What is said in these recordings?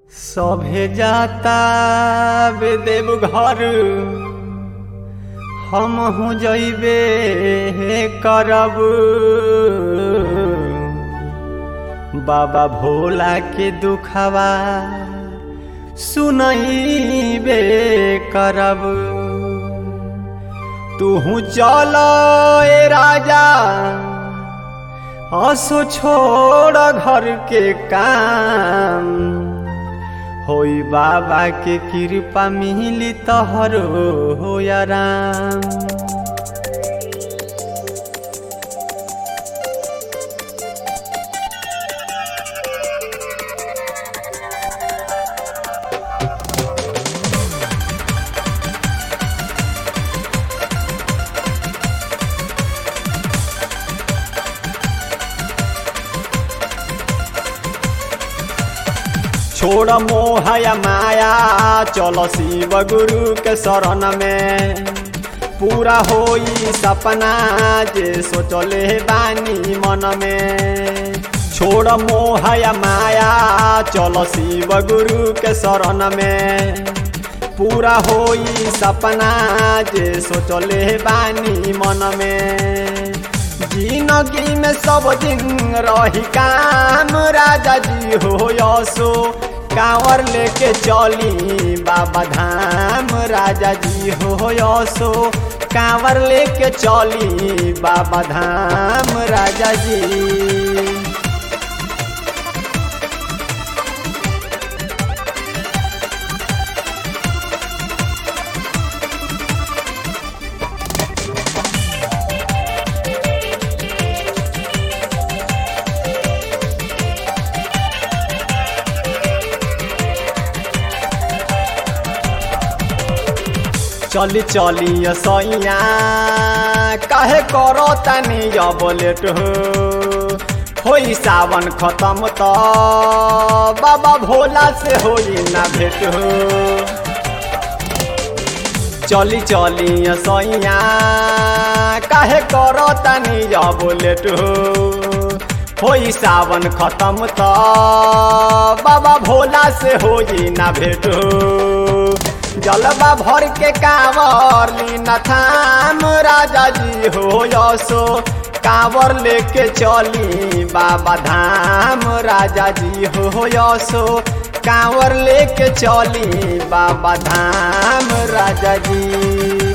सभे जाता देव घर हमहू जइबे करब। बाबा भोला के दुखवा सुनइबे करब। तूहू चल ए राजा असो छोड़ घर के काम। होई बाबा के कृपा मिली तहरो हो आराम। छोड़ मोहया माया चलो शिव गुरु के शरण में। पूरा होई सपना जे सोचले बानी मन में। छोड़ मोहया माया चलो शिव गुरु के शरण में। पूरा होई सपना जे सोचले बानी मन में। जिंदगी में सब दिन रही काम राजा जी हो यसो। कांवर लेके चली बाबा धाम राजा जी हो यसो। कांवर लेके चली बाबा धाम राजा जी। चली चली सैया काहे करो तनी अब लेट होई सावन खत्म तो बाबा भोला से होई ना भेट हो। चली चली सैया काहे करो तनी अब लेट होई सावन खत्म तो बाबा भोला से होई ना भेट हो। जलवा भर के कांवर लीना थाम राजा जी हो यसो। कांवर लेके चली बाबा धाम राजा जी हो यसो। कांवर लेके चली बाबा धाम राजा जी।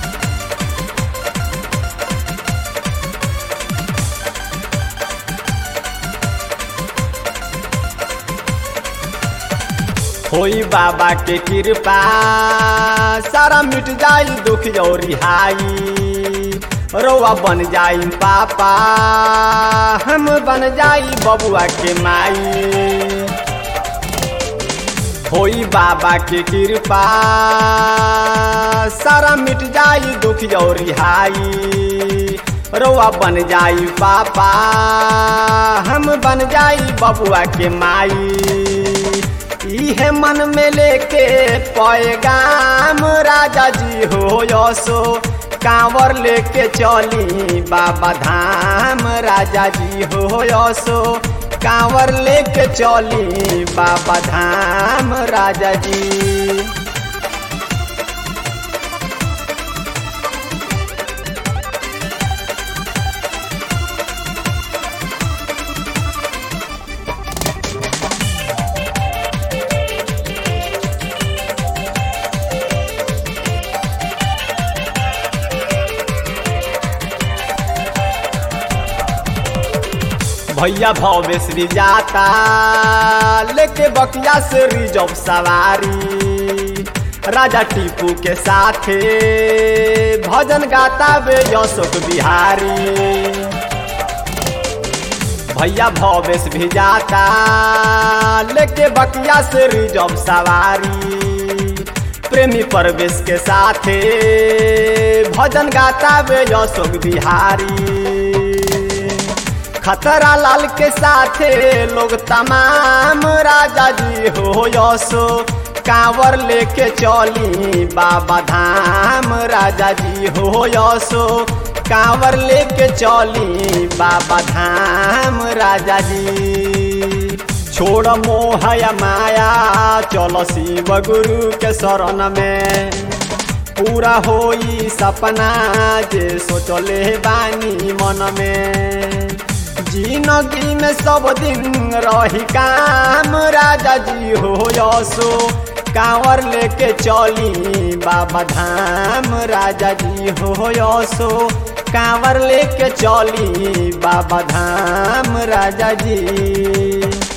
होई बाबा के कृपा सारा मिट जाई दुख और रिहाई। रोआ बन जाई पापा हम बन जाई बबुआ के माई। होई बाबा के कृपा सारा मिट जाई दुख और रिहाई। रोआ बन जाई पापा हम बन जाई बबुआ के माई। इहे मन में लेके पैगाम राजा जी हो यसो। कांवर लेके चली बाबा धाम राजा जी हो यसो। कांवर लेके चली बाबा धाम राजा जी। भैया भवेश भी जाता लेके बकिया से रिजर्व सवारी। राजा टीपू के साथे भजन गाता वे अशोक बिहारी। भैया भवेश भी जाता लेके बकिया से रिजर्व सवारी। प्रेमी परवेश के साथे भजन गाता वे अशोक बिहारी। खतरा लाल के साथे लोग तमाम राजा जी हो यसो। कांवर लेके चली बाबा धाम राजा जी हो यसो। कांवर लेके चली बाबा धाम राजा जी। छोड़ मोह या माया चलो शिव गुरु के शरण में पूरा होई सपना जे सोचले बानी मन में जिंदगी में सब दिन रही काम राजा जी हो यसो कांवर लेके चली बाबा धाम राजा जी हो यसो कांवर लेके चली बाबा धाम राजा जी।